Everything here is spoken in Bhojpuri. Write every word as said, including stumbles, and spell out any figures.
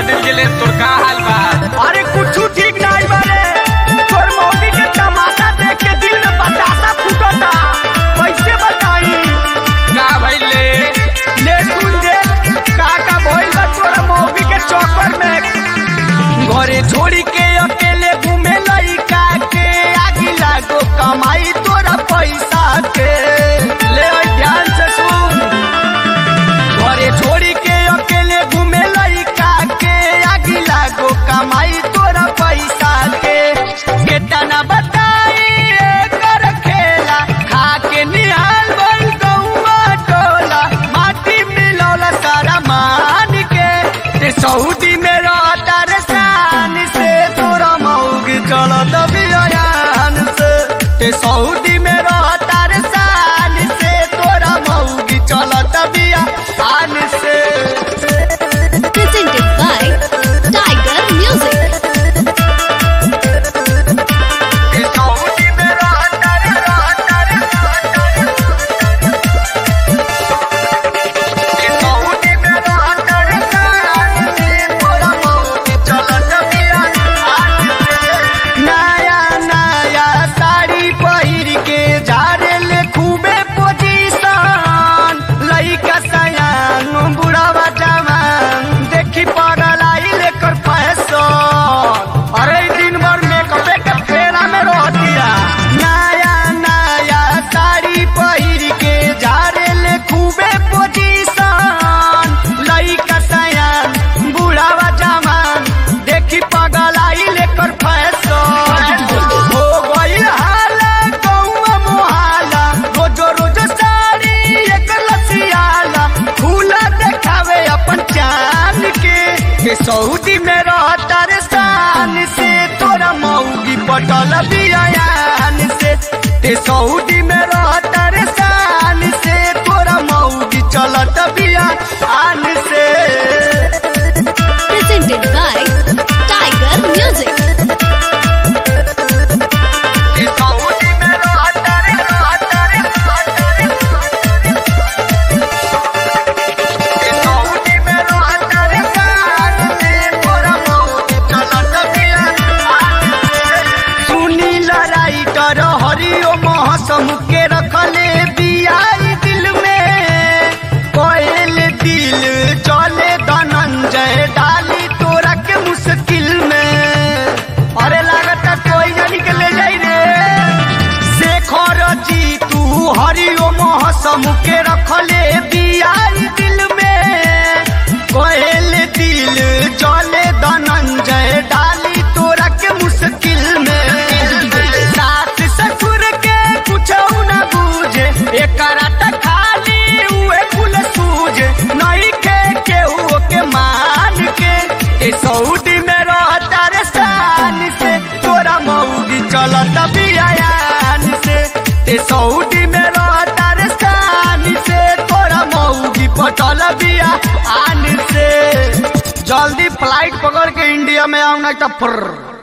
दिन के लिए तोर का हाल बा? अरे कुछ ठीक नहीं बारे, तोर मौगी के तमाशा देख के दिल में बतासा फूटता, कैसे बताई? का भइले? ले सुन दे का का भइल बा तोर मौगी के चक्कर में। घरे छोड़ी के अकेले घूमे लइका के, आगी लागो कमाई तोरा पैसा के। ले ध्यान से सुन, घरे छोड़ी के अकेले घूमे लइका के, आगी लागो कमाई तोरा पैसा के। केतना बताई एकर खेला, खा के निहाल भइल गौवा टोला, माटी मिलौला सारा मान के। ते सऊदी में रहता रे शान से, तोरा मौग चलत बियान से। ते सऊदी में रहता रे शान से, तोरा मौग चलत बियान से। Presented by Tiger Music. ते सऊदी में रहता रे रहता रे ते सऊदी में रहता रे शान से, तोरा मौग चलत बियान से। नया नया साड़ी पहिर के झाड़ेल खूबे पोजीशन, लइका सयान बुढ़ावा जवान देखी पागल आइल एकर फैशन। अरे दिन भर मेकअप के फेरा में रहतिया। नया नया साड़ी पहिर के झाड़ेल खूबे पोजीशन, लइका सयान बुढ़ावा जवान देखी पागल आइल एकर फैशन। हो गइल हाला गौवा मोहाला, रोजो रोज साड़ी एकर लसियाला, फूला देखावे अपन चांद के। के सऊदी में रहता रे शान से, तोरा मौगी पटल बियान से। ते सऊदी में रहता रे शान से, तोरा मौगी चलत बियान से। Presented by Tiger Music. ते सऊदी में रहता रे रहता रे रहता रे ते सऊदी में रहता रे शान से, तोरा मौगी चलत बियान से। सुनील राइटर हरिओ महसम के रखले बियाई दिल में, कोयल दिल चले धनंजय डाली तोरा के मुश्किल में। अरे लागता कोई जानी के ले जाई रे। शेखर जी तू हरिओ महसम के रखले बियाई दिल में, कोयल दिल चले धनंजय डाली तोरा के मुश्किल में। सास ससुर के कुछ न बूझे, एकरा त खाली उहे कुल सूझे, नहीं के केहू के मान के। ए सऊदी में रहता रे शान से, तोरा मौगी चलत बियान से। ते सऊदी में रहता रे शान से, तोरा मौगी पटल बियान से। जल्दी फ्लाइट पकड़ के इंडिया में आओ, नहीं तो फुर्र।